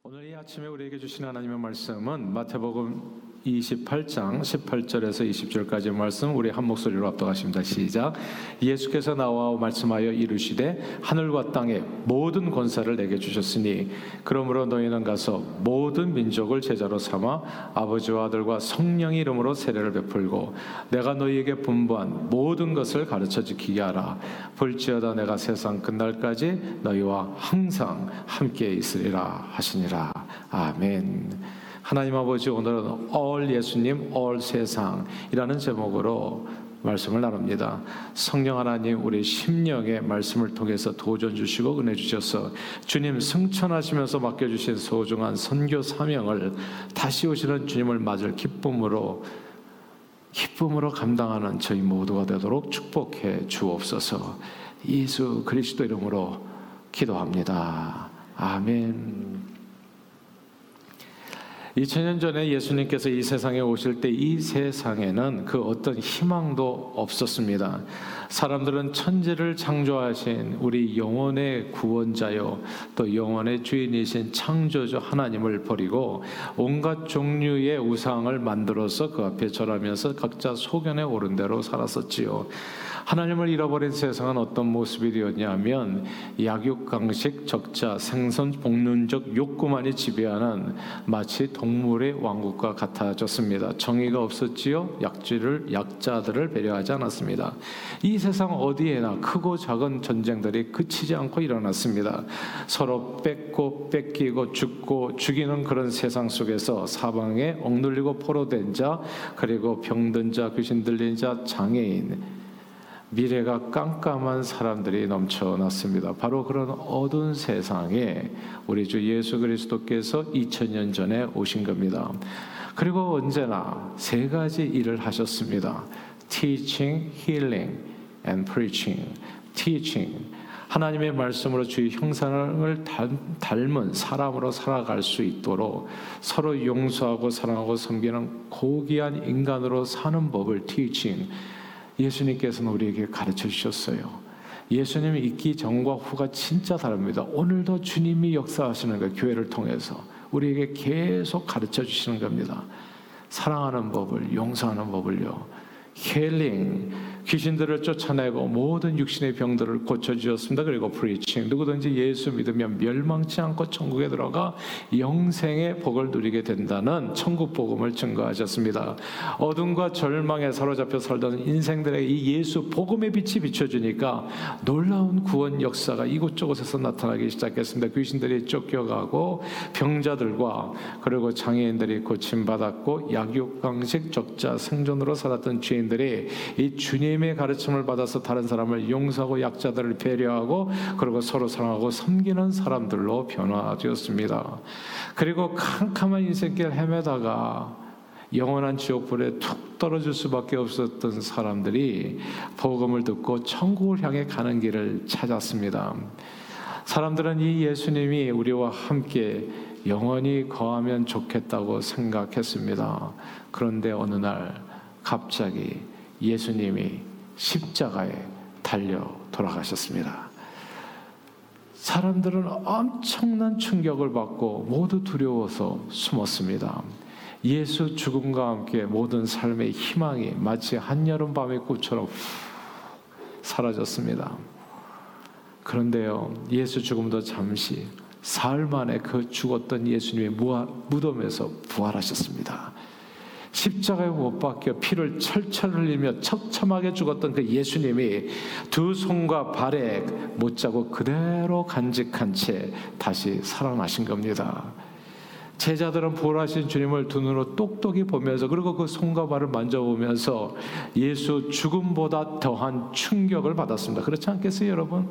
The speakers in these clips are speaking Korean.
오늘 이 아침에 우리에게 주신 하나님의 말씀은 마태복음 28장 18절에서 20절까지의 말씀, 우리 한 목소리로 합독하십니다. 시작. 예수께서 나와 말씀하여 이르시되 하늘과 땅의 모든 권세를 내게 주셨으니 그러므로 너희는 가서 모든 민족을 제자로 삼아 아버지와 아들과 성령의 이름으로 세례를 베풀고 내가 너희에게 분부한 모든 것을 가르쳐 지키게 하라. 볼지어다 내가 세상 끝날까지 너희와 항상 함께 있으리라 하시니라. 아멘. 하나님 아버지, 오늘은 All 예수님, All 세상이라는 제목으로 말씀을 나눕니다. 성령 하나님, 우리 심령의 말씀을 통해서 도전 주시고 은혜 주셔서 주님 승천하시면서 맡겨주신 소중한 선교 사명을 다시 오시는 주님을 맞을 기쁨으로 감당하는 저희 모두가 되도록 축복해 주옵소서. 예수 그리스도 이름으로 기도합니다. 아멘. 2000년 전에 예수님께서 이 세상에 오실 때 이 세상에는 그 어떤 희망도 없었습니다. 사람들은 천지를 창조하신 우리 영혼의 구원자요 또 영혼의 주인이신 창조주 하나님을 버리고 온갖 종류의 우상을 만들어서 그 앞에 절하면서 각자 소견에 오른 대로 살았었지요. 하나님을 잃어버린 세상은 어떤 모습이 되었냐면 약육강식, 적자, 생선, 복륜적 욕구만이 지배하는 마치 동물의 왕국과 같아졌습니다. 정의가 없었지요. 약자들을 배려하지 않았습니다. 이 세상 어디에나 크고 작은 전쟁들이 그치지 않고 일어났습니다. 서로 뺏고 뺏기고 죽고 죽이는 그런 세상 속에서 사방에 억눌리고 포로된 자, 그리고 병든 자, 귀신 들린 자, 장애인, 미래가 깜깜한 사람들이 넘쳐났습니다. 바로 그런 어두운 세상에 우리 주 예수 그리스도께서 2000년 전에 오신 겁니다. 그리고 언제나 세 가지 일을 하셨습니다. Teaching, Healing, and Preaching. Teaching, 하나님의 말씀으로 주의 형상을 닮은 사람으로 살아갈 수 있도록 서로 용서하고 사랑하고 섬기는 고귀한 인간으로 사는 법을 Teaching, 예수님께서는 우리에게 가르쳐 주셨어요. 예수님이 있기 전과 후가 진짜 다릅니다. 오늘도 주님이 역사하시는 거예요. 교회를 통해서 우리에게 계속 가르쳐 주시는 겁니다. 사랑하는 법을, 용서하는 법을요. 힐링, 귀신들을 쫓아내고 모든 육신의 병들을 고쳐주셨습니다. 그리고 프리칭, 누구든지 예수 믿으면 멸망치 않고 천국에 들어가 영생의 복을 누리게 된다는 천국 복음을 증거하셨습니다. 어둠과 절망에 사로잡혀 살던 인생들에게 이 예수 복음의 빛이 비춰주니까 놀라운 구원 역사가 이곳저곳에서 나타나기 시작했습니다. 귀신들이 쫓겨가고 병자들과 그리고 장애인들이 고침받았고 약육강식, 적자, 생존으로 살았던 죄인들이 이 주님의 가르침을 받아서 다른 사람을 용서하고 약자들을 배려하고 그리고 서로 사랑하고 섬기는 사람들로 변화되었습니다. 그리고 캄캄한 인생길 헤매다가 영원한 지옥불에 툭 떨어질 수밖에 없었던 사람들이 복음을 듣고 천국을 향해 가는 길을 찾았습니다. 사람들은 이 예수님이 우리와 함께 영원히 거하면 좋겠다고 생각했습니다. 그런데 어느 날 갑자기 예수님이 십자가에 달려 돌아가셨습니다. 사람들은 엄청난 충격을 받고 모두 두려워서 숨었습니다. 예수 죽음과 함께 모든 삶의 희망이 마치 한여름 밤의 꽃처럼 사라졌습니다. 그런데요, 예수 죽음도 잠시 사흘 만에 그 죽었던 예수님의 무덤에서 부활하셨습니다. 십자가에 못 박혀 피를 철철 흘리며 처참하게 죽었던 그 예수님이 두 손과 발에 못자국 그대로 간직한 채 다시 살아나신 겁니다. 제자들은 부활하신 주님을 두 눈으로 똑똑히 보면서 그리고 그 손과 발을 만져보면서 예수 죽음보다 더한 충격을 받았습니다. 그렇지 않겠어요, 여러분?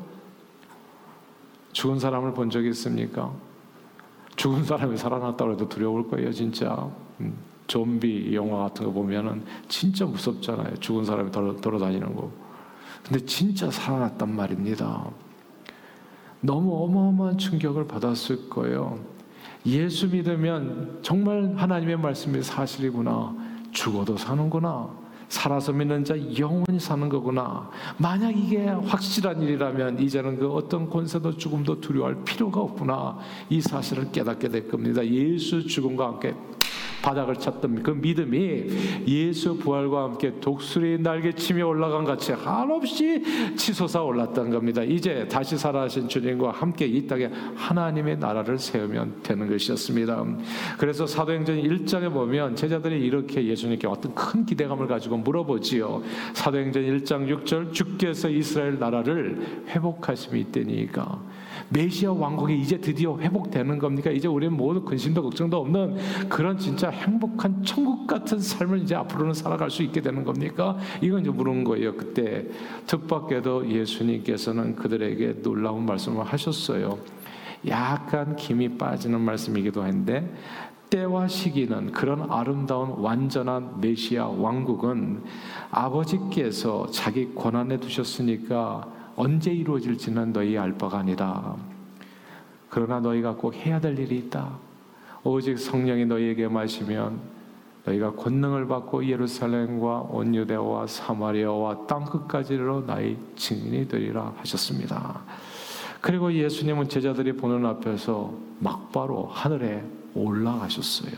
죽은 사람을 본 적이 있습니까? 죽은 사람이 살아났다고 해도 두려울 거예요, 진짜. 좀비 영화 같은 거 보면은 진짜 무섭잖아요. 죽은 사람이 돌아다니는 거. 근데 진짜 살아났단 말입니다. 너무 어마어마한 충격을 받았을 거예요. 예수 믿으면 정말 하나님의 말씀이 사실이구나. 죽어도 사는구나. 살아서 믿는 자 영원히 사는 거구나. 만약 이게 확실한 일이라면 이제는 그 어떤 권세도 죽음도 두려워할 필요가 없구나. 이 사실을 깨닫게 될 겁니다. 예수 죽음과 함께 바닥을 쳤던 그 믿음이 예수 부활과 함께 독수리 날개치며 올라간 같이 한없이 치솟아 올랐던 겁니다. 이제 다시 살아가신 주님과 함께 이 땅에 하나님의 나라를 세우면 되는 것이었습니다. 그래서 사도행전 1장에 보면 제자들이 이렇게 예수님께 어떤 큰 기대감을 가지고 물어보지요. 사도행전 1장 6절, 주께서 이스라엘 나라를 회복하심이 있다니까. 메시아 왕국이 이제 드디어 회복되는 겁니까? 이제 우리는 모두 근심도 걱정도 없는 그런 진짜 행복한 천국 같은 삶을 이제 앞으로는 살아갈 수 있게 되는 겁니까? 이건 이제 물은 거예요. 그때 뜻밖에도 예수님께서는 그들에게 놀라운 말씀을 하셨어요. 약간 김이 빠지는 말씀이기도 한데, 때와 시기는, 그런 아름다운 완전한 메시아 왕국은 아버지께서 자기 권한에 두셨으니까 언제 이루어질지는 너희 알 바가 아니다. 그러나 너희가 꼭 해야 될 일이 있다. 오직 성령이 너희에게 마시면 너희가 권능을 받고 예루살렘과 온 유대와 사마리아와 땅끝까지로 나의 증인이 되리라 하셨습니다. 그리고 예수님은 제자들이 보는 앞에서 막바로 하늘에 올라가셨어요.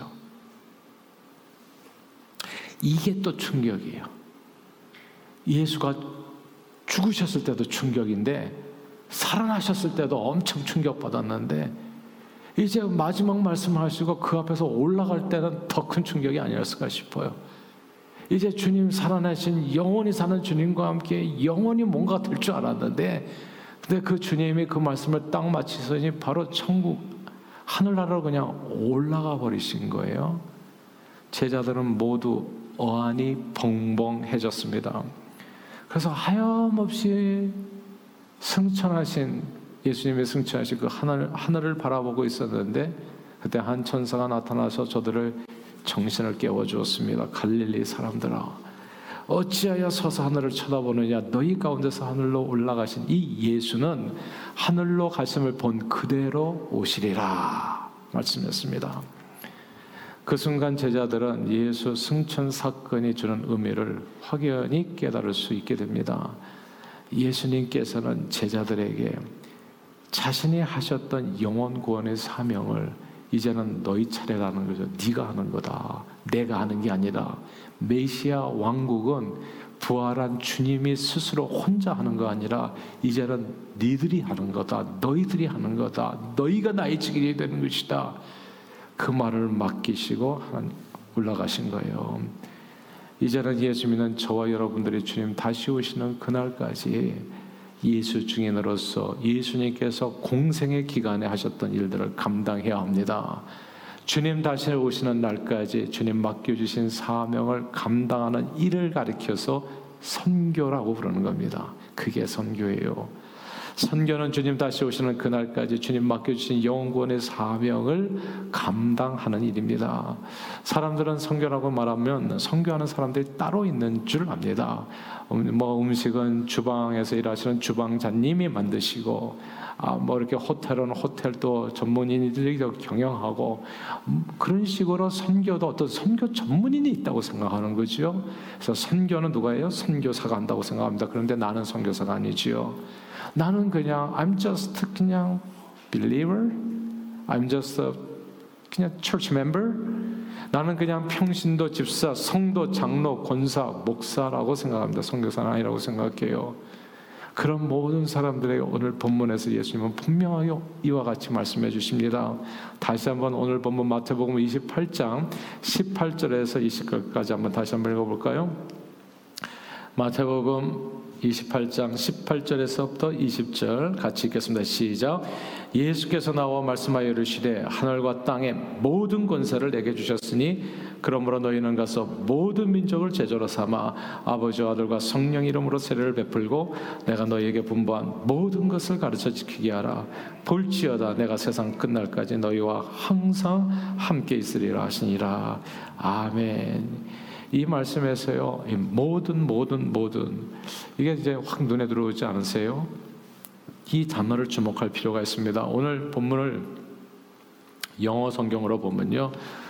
이게 또 충격이에요. 예수가 죽으셨을 때도 충격인데 살아나셨을 때도 엄청 충격받았는데 이제 마지막 말씀하시고 그 앞에서 올라갈 때는 더 큰 충격이 아니었을까 싶어요. 이제 주님 살아나신 영원히 사는 주님과 함께 영원히 뭔가 될 줄 알았는데, 근데 그 주님이 그 말씀을 딱 마치더니 바로 천국 하늘나라로 그냥 올라가 버리신 거예요. 제자들은 모두 어안이 벙벙해졌습니다. 그래서 하염없이 승천하신 예수님의 승천하신 그 하늘을 바라보고 있었는데, 그때 한 천사가 나타나서 저들을 정신을 깨워주었습니다. 갈릴리 사람들아, 어찌하여 서서 하늘을 쳐다보느냐? 너희 가운데서 하늘로 올라가신 이 예수는 하늘로 가심을 본 그대로 오시리라 말씀했습니다. 그 순간 제자들은 예수 승천 사건이 주는 의미를 확연히 깨달을 수 있게 됩니다. 예수님께서는 제자들에게 자신이 하셨던 영원 구원의 사명을 이제는 너희 차례라는 거죠. 네가 하는 거다. 내가 하는 게 아니라 메시아 왕국은 부활한 주님이 스스로 혼자 하는 거 아니라 이제는 너희들이 하는 거다. 너희들이 하는 거다. 너희가 나의 증인이 되는 것이다. 그 말을 맡기시고 올라가신 거예요. 이제는 예수 믿는 저와 여러분들이 주님 다시 오시는 그날까지 예수 증인으로서 예수님께서 공생의 기간에 하셨던 일들을 감당해야 합니다. 주님 다시 오시는 날까지 주님 맡겨주신 사명을 감당하는 일을 가리켜서 선교라고 부르는 겁니다. 그게 선교예요. 선교는 주님 다시 오시는 그날까지 주님 맡겨주신 영원구원의 사명을 감당하는 일입니다. 사람들은 선교라고 말하면 선교하는 사람들이 따로 있는 줄 압니다. 음식은 주방에서 일하시는 주방장님이 만드시고, 이렇게 호텔은 호텔도 전문인들이 경영하고, 그런 식으로 선교도 어떤 선교 전문인이 있다고 생각하는 거죠. 그래서 선교는 누가 해요? 선교사가 한다고 생각합니다. 그런데 나는 선교사가 아니지요. 나는 그냥 I'm just 그냥 believer, I'm just 그냥 church member. 나는 그냥 평신도, 집사, 성도, 장로, 권사, 목사라고 생각합니다. 선교사는 아니라고 생각해요. 그런 모든 사람들에게 오늘 본문에서 예수님은 분명하게 이와 같이 말씀해 주십니다. 다시 한번 오늘 본문 마태복음 28장 18절에서 20절까지 한번 다시 한번 읽어볼까요? 마태복음 28장 18절에서부터 20절 같이 읽겠습니다. 시작. 예수께서 나와 말씀하여 이르시되 하늘과 땅의 모든 권세를 내게 주셨으니 그러므로 너희는 가서 모든 민족을 제자로 삼아 아버지와 아들과 성령 이름으로 세례를 베풀고 내가 너희에게 분부한 모든 것을 가르쳐 지키게 하라. 볼지어다 내가 세상 끝날까지 너희와 항상 함께 있으리라 하시니라. 아멘. 이 말씀에서요, 이 모든 이게 이제 확 눈에 들어오지 않으세요? 이 단어를 주목할 필요가 있습니다. 오늘 본문을 영어 성경으로 보면요,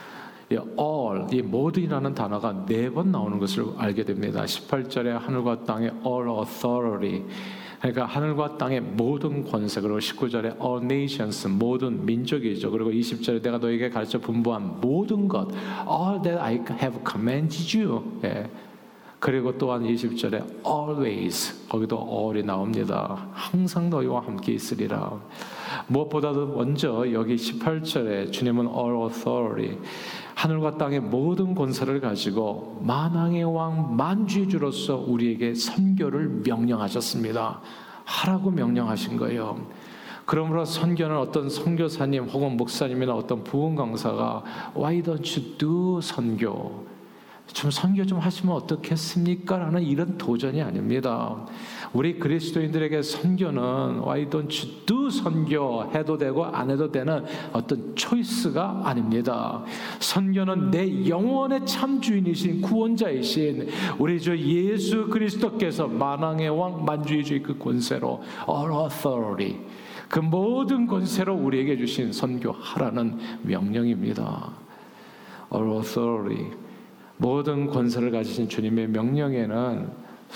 이 all, 이 모든이라는 단어가 4번 나오는 것을 알게 됩니다. 18절에 하늘과 땅의 all authority, 그러니까 하늘과 땅의 모든 권세, 그리고 19절에 all nations, 모든 민족이죠. 그리고 20절에 내가 너에게 가르쳐 분부한 모든 것, all that I have commanded you. 예. 그리고 또한 20절에 always, 거기도 all이 나옵니다. 항상 너희와 함께 있으리라. 무엇보다도 먼저 여기 18절에 주님은 all authority, 하늘과 땅의 모든 권세를 가지고 만왕의 왕 만주의 주로서 우리에게 선교를 명령하셨습니다. 하라고 명령하신 거예요. 그러므로 선교는 어떤 선교사님 혹은 목사님이나 어떤 부흥 강사가 Why don't you do 선교? 좀 선교 좀 하시면 어떻겠습니까? 라는 이런 도전이 아닙니다. 우리 그리스도인들에게 선교는 Why don't you do 선교 해도 되고 안 해도 되는 어떤 초이스가 아닙니다. 선교는 내 영혼의 참 주인이신 구원자이신 우리 주 예수 그리스도께서 만왕의 왕 만주의 주의 그 권세로 all authority, 그 모든 권세로 우리에게 주신 선교하라는 명령입니다. all authority, 모든 권세를 가지신 주님의 명령에는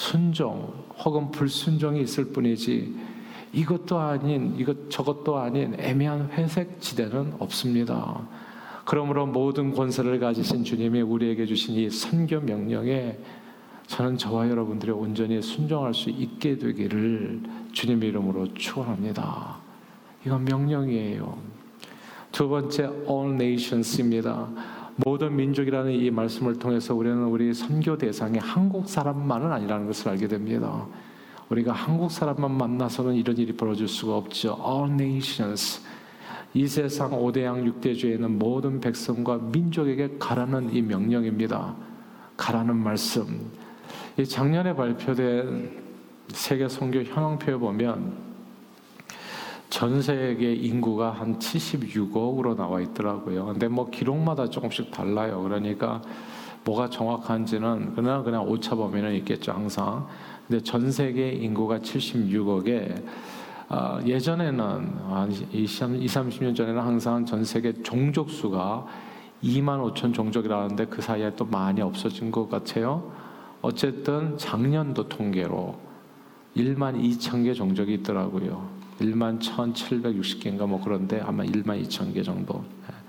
순종 혹은 불순종이 있을 뿐이지 이것도 아닌 저것도 아닌 애매한 회색 지대는 없습니다. 그러므로 모든 권세를 가지신 주님이 우리에게 주신 이 선교 명령에 저는 저와 여러분들이 온전히 순종할 수 있게 되기를 주님의 이름으로 축원합니다. 이건 명령이에요. 두 번째 all nations입니다. 모든 민족이라는 이 말씀을 통해서 우리는 우리 선교 대상이 한국 사람만은 아니라는 것을 알게 됩니다. 우리가 한국 사람만 만나서는 이런 일이 벌어질 수가 없죠. All nations, 이 세상 5대양 6대주에는 모든 백성과 민족에게 가라는 이 명령입니다. 가라는 말씀. 이 작년에 발표된 세계 선교 현황표에 보면 전 세계 인구가 한 76억으로 나와 있더라고요. 근데 뭐 기록마다 조금씩 달라요. 그러니까 뭐가 정확한지는 그냥 오차 범위는 있겠죠, 항상. 근데 전 세계 인구가 76억에 예전에는 한 20-30년 전에는 항상 전 세계 종족 수가 25,000 종족이라는데 그 사이에 또 많이 없어진 것 같아요. 어쨌든 작년도 통계로 12,000개 종족이 있더라고요. 11,760개인가 뭐 그런데 아마 12,000개 정도.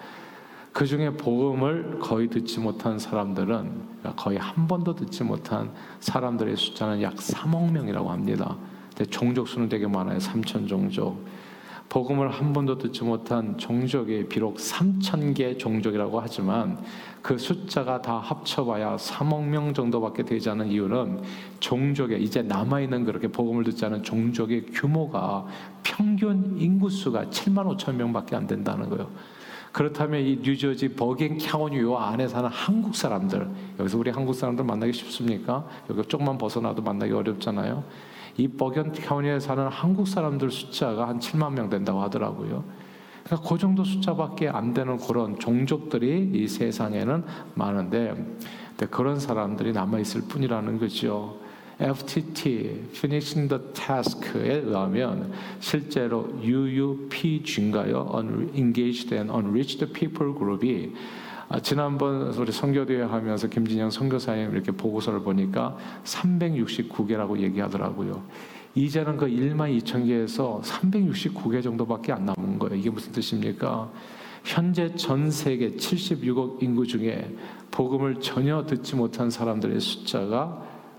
그 중에 복음을 거의 듣지 못한 사람들은, 거의 한 번도 듣지 못한 사람들의 숫자는 약 3억 명이라고 합니다. 근데 종족 수는 되게 많아요. 3,000 종족. 복음을 한 번도 듣지 못한 종족이 비록 3,000개 종족이라고 하지만 그 숫자가 다 합쳐봐야 3억 명 정도밖에 되지 않은 이유는 종족의 이제 남아있는 그렇게 복음을 듣지 않은 종족의 규모가 평균 인구수가 75,000명밖에 안 된다는 거예요. 그렇다면 이 뉴저지 버긴 카운티 안에 사는 한국 사람들, 여기서 우리 한국 사람들 만나기 쉽습니까? 여기 조금만 벗어나도 만나기 어렵잖아요. 이 버긴 카운티에 사는 한국 사람들 숫자가 한 7만 명 된다고 하더라고요. 그러니까 그 정도 숫자밖에 안 되는 그런 종족들이 이 세상에는 많은데 그런 사람들이 남아있을 뿐이라는 거죠. FTT, Finishing the Task에 의하면 실제로 UUPG인가요? Engaged and Unreached People 그룹이 지난번 우리 선교대회 하면서 김진영 선교사님 이렇게 보고서를 보니까 369개라고 얘기하더라고요. 이제는 그 12,000개에서 369개 정도밖에 안 남은 거예요. 이게 무슨 뜻입니까? 현재 전 세계 76억 인구 중에 복음을 전혀 듣지 못한 사람들의 숫자가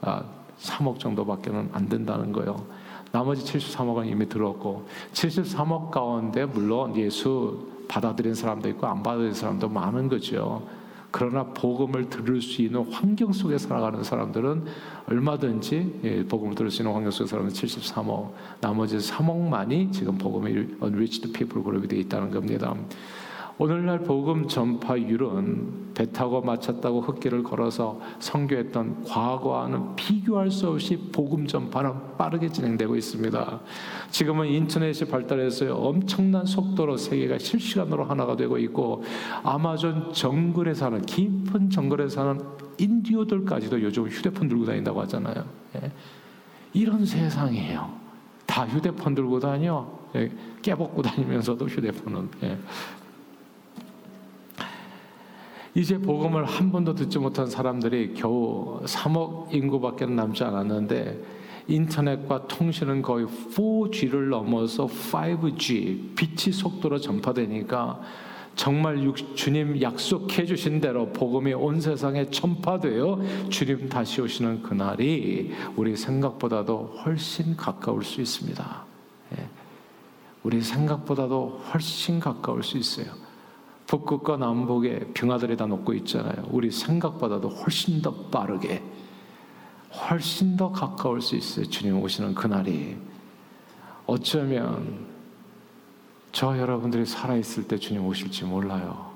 3억 정도밖에는 안 된다는 거예요. 나머지 73억은 이미 들었고 73억 가운데 물론 예수 받아들인 사람도 있고 안 받아들인 사람도 많은 거죠. 그러나 복음을 들을 수 있는 환경 속에 살아가는 사람들은 얼마든지 복음을 들을 수 있는 환경 속에 살아가는 73억, 나머지 3억만이 지금 복음의 unreached people 그룹이 되어 있다는 겁니다. 오늘날 복음 전파율은 배 타고 마차 타고 흙길을 걸어서 선교했던 과거와는 비교할 수 없이 복음 전파는 빠르게 진행되고 있습니다. 지금은 인터넷이 발달해서 엄청난 속도로 세계가 실시간으로 하나가 되고 있고 아마존 정글에 사는 깊은 정글에 사는 인디오들까지도 요즘 휴대폰 들고 다닌다고 하잖아요. 이런 세상이에요. 다 휴대폰 들고 다녀. 깨벗고 다니면서도 휴대폰은 이제 복음을 한 번도 듣지 못한 사람들이 겨우 3억 인구밖에 남지 않았는데 인터넷과 통신은 거의 4G를 넘어서 5G 빛의 속도로 전파되니까 정말 주님 약속해 주신 대로 복음이 온 세상에 전파되어 주님 다시 오시는 그날이 우리 생각보다도 훨씬 가까울 수 있습니다. 우리 생각보다도 훨씬 가까울 수 있어요. 북극과 남북에 빙하들이 다 녹고 있잖아요. 우리 생각보다도 훨씬 더 빠르게, 훨씬 더 가까울 수 있어요. 주님 오시는 그날이. 어쩌면 저 여러분들이 살아있을 때 주님 오실지 몰라요.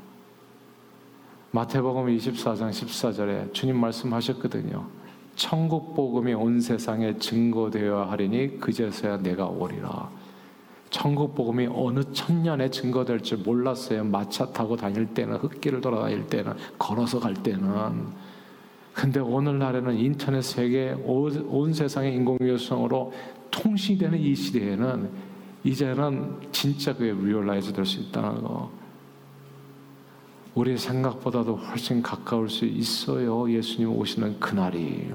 마태복음 24장 14절에 주님 말씀하셨거든요. 천국 복음이 온 세상에 증거되어야 하리니 그제서야 내가 오리라. 천국 복음이 어느 천년에 증거될 줄 몰랐어요. 마차 타고 다닐 때는, 흙길을 돌아다닐 때는, 걸어서 갈 때는. 근데 오늘날에는 인터넷 세계 온 세상의 인공위성으로 통신되는 이 시대에는 이제는 진짜 그게 리얼라이즈 될 수 있다는 거. 우리 생각보다도 훨씬 가까울 수 있어요. 예수님 오시는 그날이.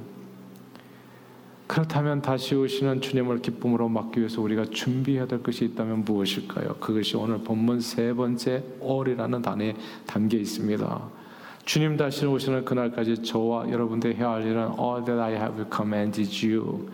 그렇다면 다시 오시는 주님을 기쁨으로 맞기 위해서 우리가 준비해야 될 것이 있다면 무엇일까요? 그것이 오늘 본문 세 번째 all이라는 단어에 담겨 있습니다. 주님 다시 오시는 그날까지 저와 여러분들이 해야 할 일은 all that I have commanded you.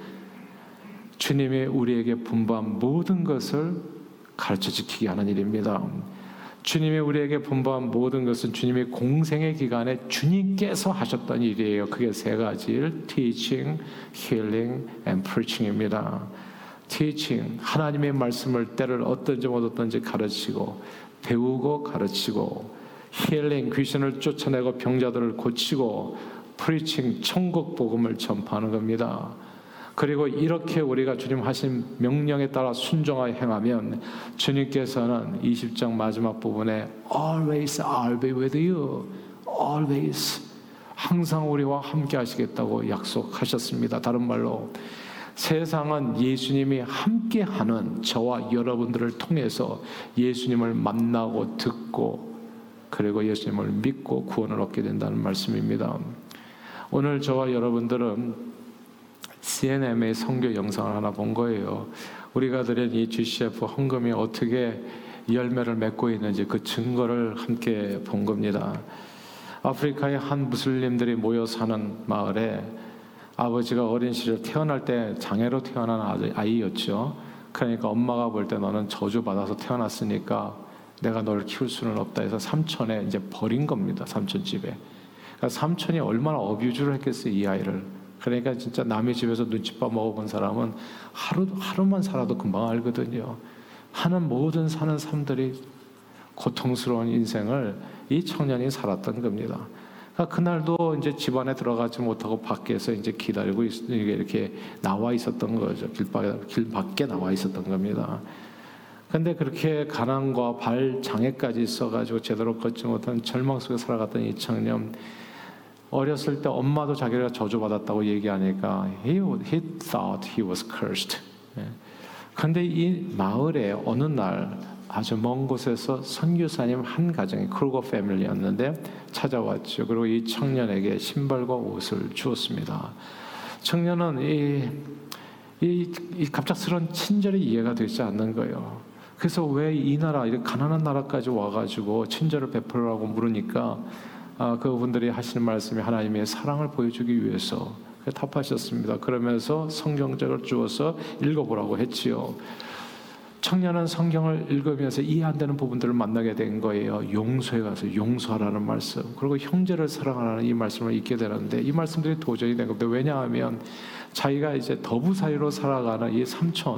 주님이 우리에게 분부한 모든 것을 가르쳐 지키게 하는 일입니다. 주님이 우리에게 분부한 모든 것은 주님이 공생의 기간에 주님께서 하셨던 일이에요. 그게 세 가지 일, teaching, healing, and preaching입니다. teaching, 하나님의 말씀을 때를 어떤지 못 어떤지 가르치고 배우고 가르치고, healing, 귀신을 쫓아내고 병자들을 고치고, preaching, 천국 복음을 전파하는 겁니다. 그리고 이렇게 우리가 주님 하신 명령에 따라 순종하여 행하면 주님께서는 20장 마지막 부분에 Always I'll be with you. Always. 항상 우리와 함께 하시겠다고 약속하셨습니다. 다른 말로 세상은 예수님이 함께하는 저와 여러분들을 통해서 예수님을 만나고 듣고 그리고 예수님을 믿고 구원을 얻게 된다는 말씀입니다. 오늘 저와 여러분들은 CNM의 선교 영상을 하나 본 거예요. 우리가 드린 이 GCF 헌금이 어떻게 열매를 맺고 있는지 그 증거를 함께 본 겁니다. 아프리카의 한 무슬림들이 모여 사는 마을에 아버지가 어린 시절 태어날 때 장애로 태어난 아이였죠. 그러니까 엄마가 볼 때 너는 저주받아서 태어났으니까 내가 너를 키울 수는 없다 해서 삼촌에 이제 버린 겁니다. 삼촌 집에. 그러니까 삼촌이 얼마나 어뷰즈를 했겠어요, 이 아이를. 그러니까 진짜 남의 집에서 눈칫밥 먹어본 사람은 하루만 살아도 금방 알거든요. 하는 모든 사는 삶들이 고통스러운 인생을 이 청년이 살았던 겁니다. 그러니까 그날도 이제 집안에 들어가지 못하고 밖에서 이제 기다리고 이렇게 나와 있었던 거죠. 길 밖에 나와 있었던 겁니다. 근데 그렇게 가난과 발 장애까지 있어가지고 제대로 걷지 못한 절망 속에 살아갔던 이 청년, 어렸을 때 엄마도 자기가 저주받았다고 얘기하니까 he thought he was cursed. 그런데 이 마을에 어느 날 아주 먼 곳에서 선교사님 한 가정이 크루거 패밀리였는데 찾아왔죠. 그리고 이 청년에게 신발과 옷을 주었습니다. 청년은 이 갑작스러운 친절이 이해가 되지 않는 거예요. 그래서 왜 이 나라, 이렇게 가난한 나라까지 와가지고 친절을 베풀으라고 물으니까 그분들이 하시는 말씀이 하나님의 사랑을 보여주기 위해서 답하셨습니다. 그러면서 성경책을 주어서 읽어보라고 했지요. 청년은 성경을 읽으면서 이해 안 되는 부분들을 만나게 된 거예요. 용서에 가서 용서하라는 말씀, 그리고 형제를 사랑하라는 이 말씀을 읽게 되는데 이 말씀들이 도전이 된 겁니다. 왜냐하면 자기가 이제 더부 사이로 살아가는 이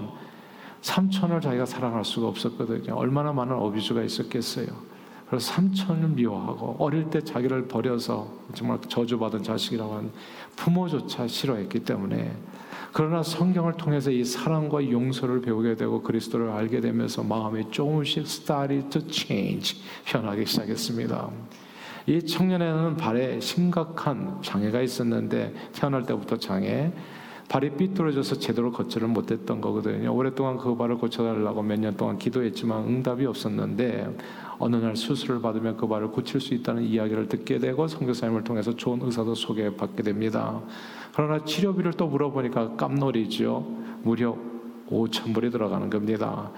삼촌을 자기가 사랑할 수가 없었거든요. 얼마나 많은 어뷰즈가 있었겠어요. 그래서 삼촌을 미워하고 어릴 때 자기를 버려서 정말 저주받은 자식이라고 하는 부모조차 싫어했기 때문에, 그러나 성경을 통해서 이 사랑과 용서를 배우게 되고 그리스도를 알게 되면서 마음이 조금씩 started to change, 변하기 시작했습니다. 이 청년에는 발에 심각한 장애가 있었는데 태어날 때부터 장애, 발이 삐뚤어져서 제대로 걷지를 못했던 거거든요. 오랫동안 그 발을 고쳐달라고 몇 년 동안 기도했지만 응답이 없었는데 어느 날 수술을 받으면 그 발을 고칠 수 있다는 이야기를 듣게 되고 선교사님을 통해서 좋은 의사도 소개받게 됩니다. 그러나 치료비를 또 물어보니까 깜놀이죠. 무려 5,000불이 들어가는 겁니다.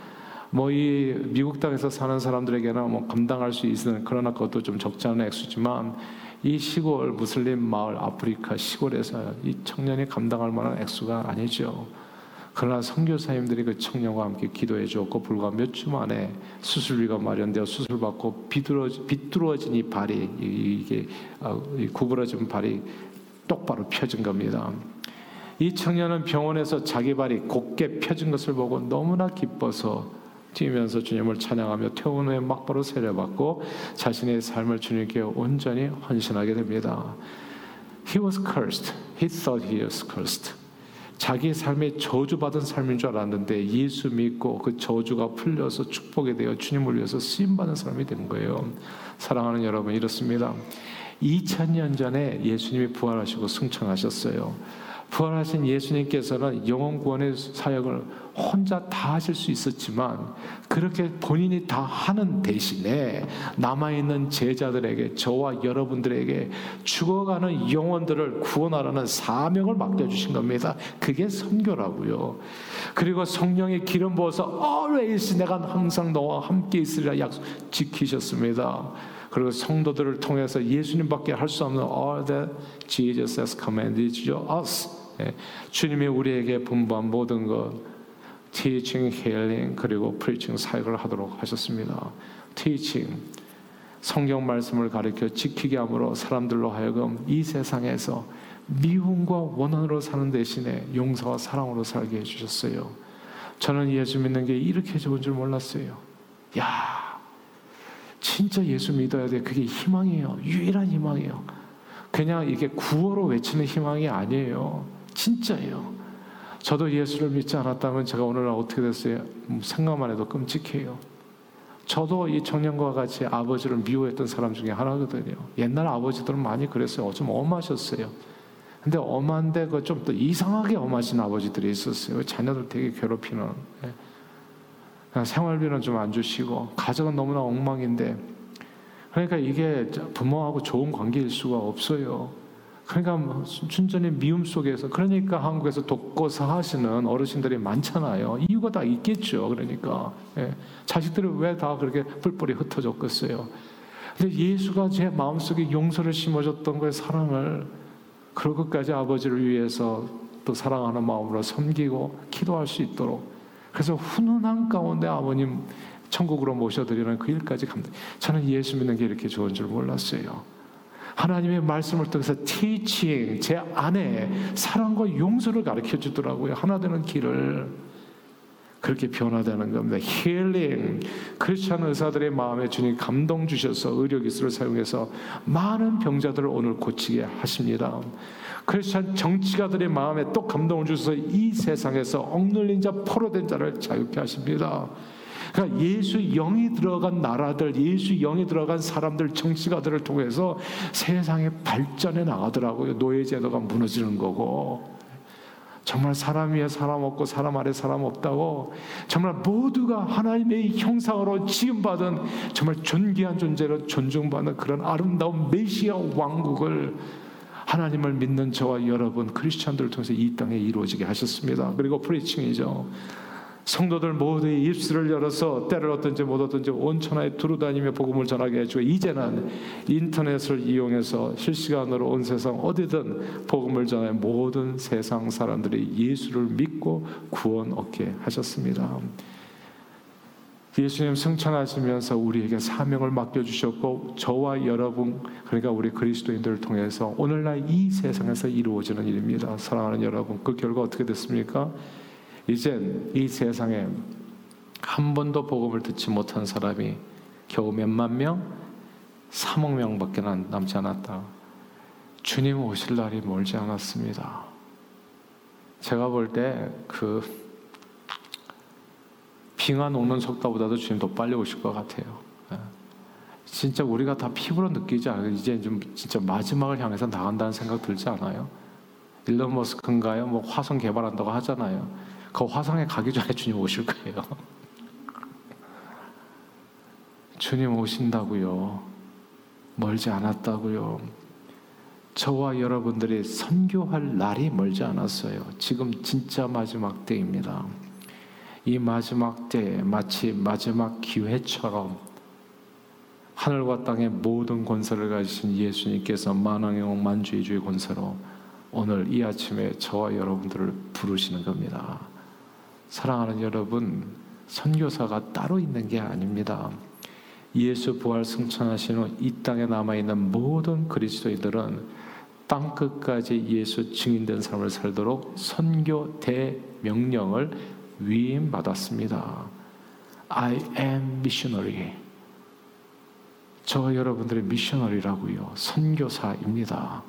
이 미국 땅에서 사는 사람들에게는 감당할 수 있는, 그러나 그것도 좀 적지 않은 액수지만 이 시골 무슬림 마을 아프리카 시골에서 이 청년이 감당할 만한 액수가 아니죠. 그러나 선교사님들이 그 청년과 함께 기도해 주었고 불과 몇 주 만에 수술비가 마련되어 수술받고 비뚤어진 이 발이 이게 구부러진 발이 똑바로 펴진 겁니다. 이 청년은 병원에서 자기 발이 곧게 펴진 것을 보고 너무나 기뻐서 뛰면서 주님을 찬양하며 퇴원 후에 막바로 세례받고 자신의 삶을 주님께 온전히 헌신하게 됩니다. He was cursed. He thought he was cursed. 자기 삶에 저주받은 삶인 줄 알았는데 예수 믿고 그 저주가 풀려서 축복이 되어 주님을 위해서 쓰임받는 사람이 된 거예요. 사랑하는 여러분, 이렇습니다. 2000년 전에 예수님이 부활하시고 승천하셨어요. 부활하신 예수님께서는 영혼 구원의 사역을 혼자 다 하실 수 있었지만 그렇게 본인이 다 하는 대신에 남아있는 제자들에게, 저와 여러분들에게 죽어가는 영혼들을 구원하라는 사명을 맡겨주신 겁니다. 그게 선교라고요. 그리고 성령의 기름 부어서 always 내가 항상 너와 함께 있으리라 약속 지키셨습니다. 그리고 성도들을 통해서 예수님밖에 할 수 없는 all that Jesus has commanded us, 주님이 우리에게 분부한 모든 것, teaching, healing, 그리고 preaching 사역을 하도록 하셨습니다. teaching, 성경 말씀을 가르쳐 지키게 함으로 사람들로 하여금 이 세상에서 미움과 원한으로 사는 대신에 용서와 사랑으로 살게 해주셨어요. 저는 예수 믿는 게 이렇게 좋은 줄 몰랐어요. 진짜 예수 믿어야 돼. 그게 희망이에요. 유일한 희망이에요. 그냥 이게 구호로 외치는 희망이 아니에요. 진짜예요. 저도 예수를 믿지 않았다면 제가 오늘날 어떻게 됐어요? 생각만 해도 끔찍해요. 저도 이 청년과 같이 아버지를 미워했던 사람 중에 하나거든요. 옛날 아버지들은 많이 그랬어요. 좀 엄하셨어요. 근데 엄한데 그 좀 더 이상하게 엄하신 아버지들이 있었어요. 자녀들 되게 괴롭히는. 생활비는 좀 안 주시고 가정은 너무나 엉망인데, 그러니까 이게 부모하고 좋은 관계일 수가 없어요. 그러니까 순전히 미움 속에서, 그러니까 한국에서 독거사 하시는 어르신들이 많잖아요. 이유가 다 있겠죠. 그러니까 자식들이 왜 다 그렇게 뿔뿔이 흩어졌겠어요. 근데 예수가 제 마음속에 용서를 심어줬던 거예요. 사랑을. 그럴 것까지 아버지를 위해서 또 사랑하는 마음으로 섬기고 기도할 수 있도록, 그래서 훈훈한 가운데 아버님 천국으로 모셔드리는 그 일까지 갑니다. 저는 예수 믿는 게 이렇게 좋은 줄 몰랐어요. 하나님의 말씀을 통해서 teaching, 제 안에 사랑과 용서를 가르쳐 주더라고요. 하나 되는 길을. 그렇게 변화되는 겁니다. healing, 크리스찬 의사들의 마음에 주님 감동 주셔서 의료기술을 사용해서 많은 병자들을 오늘 고치게 하십니다. 크리스찬 정치가들의 마음에 또 감동을 주셔서 이 세상에서 억눌린 자, 포로된 자를 자유케 하십니다. 그러니까 예수 영이 들어간 나라들, 예수 영이 들어간 사람들, 정치가들을 통해서 세상의 발전에 나가더라고요. 노예제도가 무너지는 거고, 정말 사람 위에 사람 없고 사람 아래 사람 없다고, 정말 모두가 하나님의 형상으로 지음받은 정말 존귀한 존재로 존중받는 그런 아름다운 메시아 왕국을 하나님을 믿는 저와 여러분 크리스찬들을 통해서 이 땅에 이루어지게 하셨습니다. 그리고 프리칭이죠. 성도들 모두의 입술을 열어서 때를 얻든지 못 얻든지 온 천하에 두루다니며 복음을 전하게 해주고, 이제는 인터넷을 이용해서 실시간으로 온 세상 어디든 복음을 전해 모든 세상 사람들이 예수를 믿고 구원 얻게 하셨습니다. 예수님 승천하시면서 우리에게 사명을 맡겨주셨고, 저와 여러분, 그러니까 우리 그리스도인들을 통해서 오늘날 이 세상에서 이루어지는 일입니다. 사랑하는 여러분, 그 결과 어떻게 됐습니까? 이젠 이 세상에 한 번도 복음을 듣지 못한 사람이 겨우 몇만 명? 3억 명밖에 남지 않았다. 주님 오실 날이 멀지 않았습니다. 제가 볼 때 빙하 녹는 속도보다도 주님 더 빨리 오실 것 같아요. 진짜 우리가 다 피부로 느끼지 않아요? 이제 좀 진짜 마지막을 향해서 나간다는 생각 들지 않아요? 일론 머스크인가요? 뭐 화성 개발한다고 하잖아요. 그 화성에 가기 전에 주님 오실 거예요. 주님 오신다고요. 멀지 않았다고요. 저와 여러분들이 선교할 날이 멀지 않았어요. 지금 진짜 마지막 때입니다. 이 마지막 때에 마치 마지막 기회처럼 하늘과 땅의 모든 권세를 가지신 예수님께서 만왕의 만주의 권세로 오늘 이 아침에 저와 여러분들을 부르시는 겁니다. 사랑하는 여러분, 선교사가 따로 있는 게 아닙니다. 예수 부활 승천하신 후 이 땅에 남아있는 모든 그리스도인들은 땅끝까지 예수 증인된 삶을 살도록 선교 대명령을 위임받았습니다. I am missionary. 저와 여러분들의 미셔너리라고요. 선교사입니다.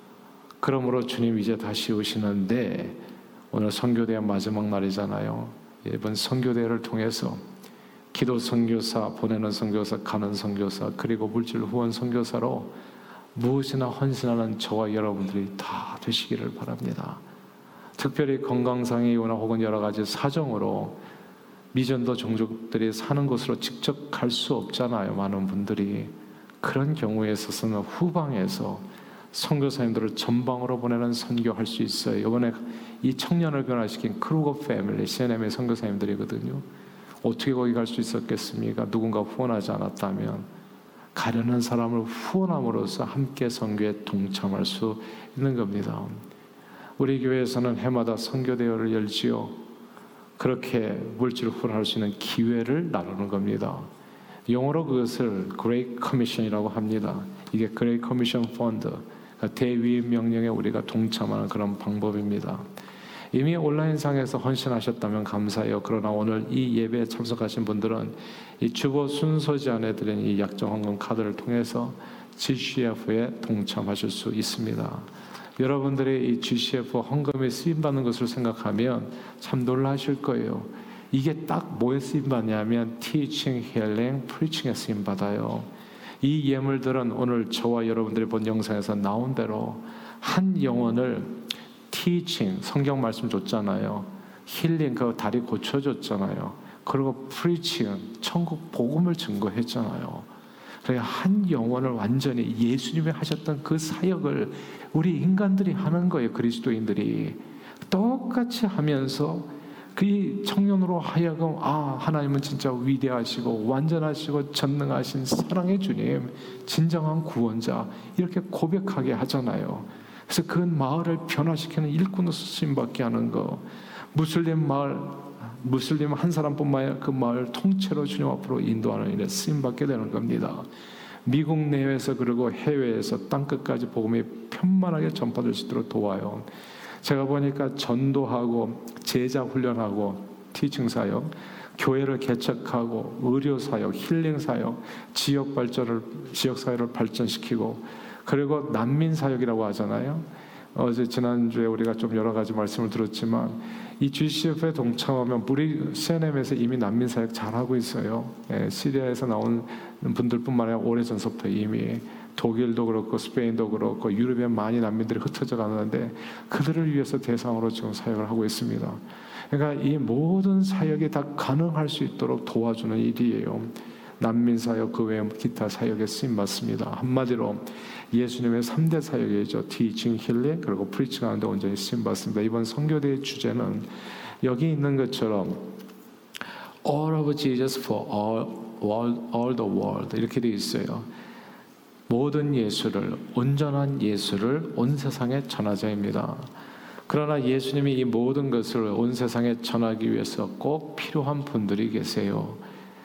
그러므로 주님 이제 다시 오시는데 오늘 선교대회 마지막 날이잖아요. 이번 선교대회를 통해서 기도 선교사, 보내는 선교사, 가는 선교사, 그리고 물질 후원 선교사로 무엇이나 헌신하는 저와 여러분들이 다 되시기를 바랍니다. 특별히 건강상의 이유나 혹은 여러 가지 사정으로 미전도 종족들이 사는 곳으로 직접 갈 수 없잖아요. 많은 분들이. 그런 경우에 있어서는 후방에서 선교사님들을 전방으로 보내는 선교할 수 있어요. 이번에 이 청년을 변화시킨 크루거 패밀리, CNM의 선교사님들이거든요. 어떻게 거기 갈 수 있었겠습니까? 누군가 후원하지 않았다면. 가려는 사람을 후원함으로써 함께 선교에 동참할 수 있는 겁니다. 우리 교회에서는 해마다 선교대회를 열지요. 그렇게 물질 후원할 수 있는 기회를 나누는 겁니다. 영어로 그것을 Great Commission이라고 합니다. 이게 Great Commission Fund, 대위임 명령에 우리가 동참하는 그런 방법입니다. 이미 온라인상에서 헌신하셨다면 감사해요. 그러나 오늘 이 예배에 참석하신 분들은 이 주보 순서지 안에 드린 이 약정 헌금 카드를 통해서 GCF에 동참하실 수 있습니다. 여러분들이 이 GCF 헌금에 쓰임받는 것을 생각하면 참 놀라실 거예요. 이게 딱 뭐에 쓰임받냐면 Teaching, Healing, Preaching에 쓰임받아요. 이 예물들은 오늘 저와 여러분들이 본 영상에서 나온 대로 한 영혼을 Teaching, 성경 말씀 줬잖아요. 힐링, 그 다리 고쳐줬잖아요. 그리고 Preaching, 천국 복음을 증거했잖아요. 그래서 한 영혼을 완전히 예수님이 하셨던 그 사역을 우리 인간들이 하는 거예요. 그리스도인들이 똑같이 하면서 그 청년으로 하여금 하나님은 진짜 위대하시고 완전하시고 전능하신 사랑의 주님, 진정한 구원자 이렇게 고백하게 하잖아요. 그래서 그 마을을 변화시키는 일꾼으로 쓰임받게 하는 거, 무슬림 한 사람뿐만 아니라 그 마을 통째로 주님 앞으로 인도하는 일에 쓰임받게 되는 겁니다. 미국 내외에서 그리고 해외에서 땅끝까지 복음이 편만하게 전파될 수 있도록 도와요. 제가 보니까 전도하고 제자 훈련하고 티칭 사역, 교회를 개척하고 의료 사역, 힐링 사역, 지역 사회를 발전시키고, 그리고 난민 사역이라고 하잖아요. 어제 지난주에 우리가 좀 여러 가지 말씀을 들었지만 이 GCF에 동참하면 우리 CNM에서 이미 난민 사역 잘하고 있어요. 시리아에서 나온 분들뿐만 아니라 오래전서부터 이미 독일도 그렇고 스페인도 그렇고 유럽에 많이 난민들이 흩어져 가는데 그들을 위해서 대상으로 지금 사역을 하고 있습니다. 그러니까 이 모든 사역이 다 가능할 수 있도록 도와주는 일이에요. 난민 사역, 그 외에 기타 사역에 쓰임받습니다. 한마디로 예수님의 3대 사역이죠. Teaching, Healing, 그리고 Preaching 하는데 온전히 쓰임받습니다. 이번 선교대의 주제는 여기 있는 것처럼 All of Jesus for all the world 이렇게 되어 있어요. 모든 예수를, 온전한 예수를 온 세상에 전하자입니다. 그러나 예수님이 이 모든 것을 온 세상에 전하기 위해서 꼭 필요한 분들이 계세요.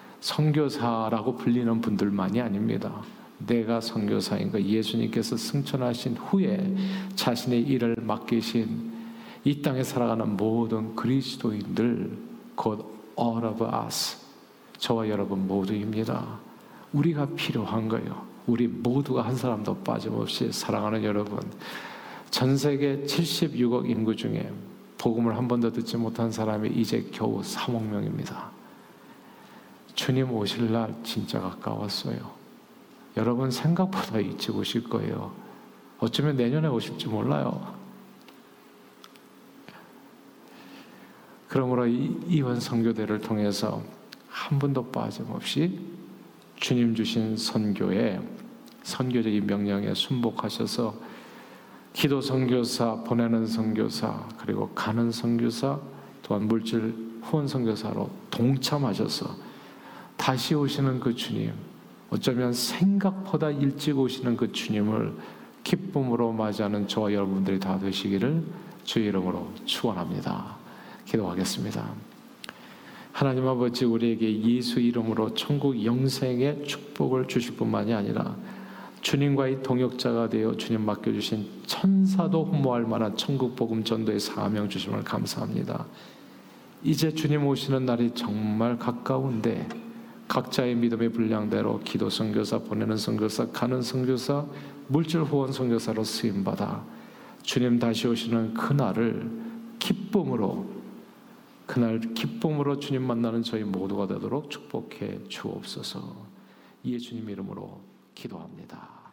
선교사라고 불리는 분들만이 아닙니다. 내가 선교사인 거, 예수님께서 승천하신 후에 자신의 일을 맡기신 이 땅에 살아가는 모든 그리스도인들, 곧 all of us, 저와 여러분 모두입니다. 우리가 필요한 거예요. 우리 모두가 한 사람도 빠짐없이 사랑하는 여러분, 전 세계 76억 인구 중에 복음을 한 번도 듣지 못한 사람이 이제 겨우 3억 명입니다. 주님 오실 날 진짜 가까웠어요. 여러분 생각보다 일찍 오실 거예요. 어쩌면 내년에 오실지 몰라요. 그러므로 이번 선교대를 통해서 한 번도 빠짐없이 주님 주신 선교에, 선교적인 명령에 순복하셔서 기도 선교사, 보내는 선교사, 그리고 가는 선교사, 또한 물질 후원 선교사로 동참하셔서 다시 오시는 그 주님, 어쩌면 생각보다 일찍 오시는 그 주님을 기쁨으로 맞이하는 저와 여러분들이 다 되시기를 주의 이름으로 축원합니다. 기도하겠습니다. 하나님 아버지, 우리에게 예수 이름으로 천국 영생의 축복을 주실 뿐만이 아니라 주님과의 동역자가 되어 주님 맡겨주신 천사도 흠모할 만한 천국 복음 전도의 사명 주심을 감사합니다. 이제 주님 오시는 날이 정말 가까운데 각자의 믿음의 분량대로 기도 선교사, 보내는 선교사, 가는 선교사, 물질 후원 선교사로 쓰임받아 주님 다시 오시는 그날을 기쁨으로 주님 만나는 저희 모두가 되도록 축복해 주옵소서. 예수님 이름으로 기도합니다.